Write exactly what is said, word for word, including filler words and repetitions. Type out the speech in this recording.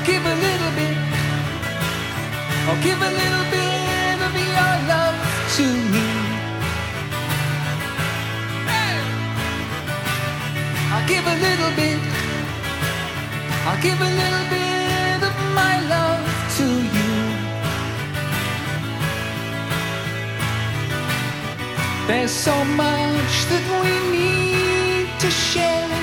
I'll give a little bit. I'll give a little bit of your love to me. I'll give a little bit. I'll give a little bit of my love to you. There's so much that we need to share.